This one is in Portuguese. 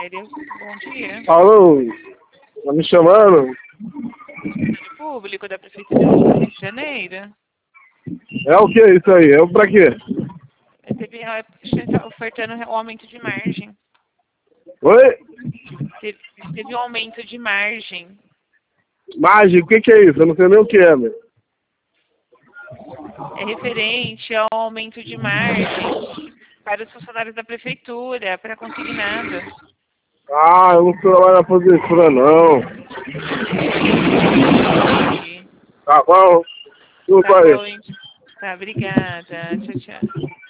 Célia. Bom dia. Alô, tá me chamando? Funcionário público da Prefeitura do Rio de Janeiro. É o que isso aí? É pra quê? Está ofertando um aumento de margem. Oi? Teve um aumento de margem. Mágico, o que é isso? Eu não sei nem o que é, meu. É referente ao aumento de margem para os funcionários da Prefeitura, para consignado. Ah, eu não trabalho na prefeitura, não. Entendi. Tá bom? Tá Desculpa aí. bom, então. Tá, obrigada. Tchau, tchau.